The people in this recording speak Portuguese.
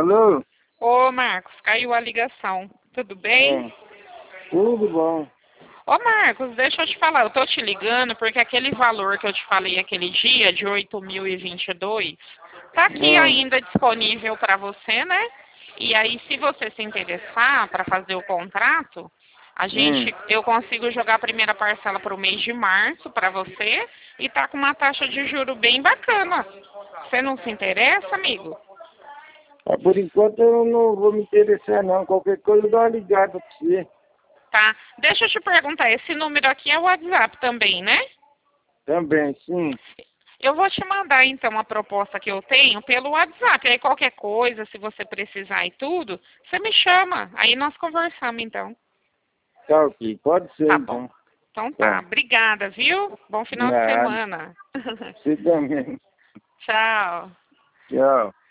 Alô? Ô, Marcos, caiu a ligação. Tudo bem? Tudo bom. Ô, Marcos, deixa eu te falar. Eu tô te ligando porque aquele valor que eu te falei aquele dia, de 8.022, tá aqui ainda disponível para você, né? E aí, se você se interessar para fazer o contrato, eu consigo jogar a primeira parcela para o mês de março para você e tá com uma taxa de juro bem bacana. Você não se interessa, amigo? Por enquanto eu não vou me interessar não. Qualquer coisa eu dou uma ligada pra você. Tá. Deixa eu te perguntar, esse número aqui é o WhatsApp também, né? Também, sim. Eu vou te mandar, então, a proposta que eu tenho pelo WhatsApp. Aí qualquer coisa, se você precisar e tudo, você me chama. Aí nós conversamos, então. Tá ok. Pode ser Tá bom. então. Então tá. Obrigada, viu? Bom final de Nada. semana. Você também. Tchau. Tchau.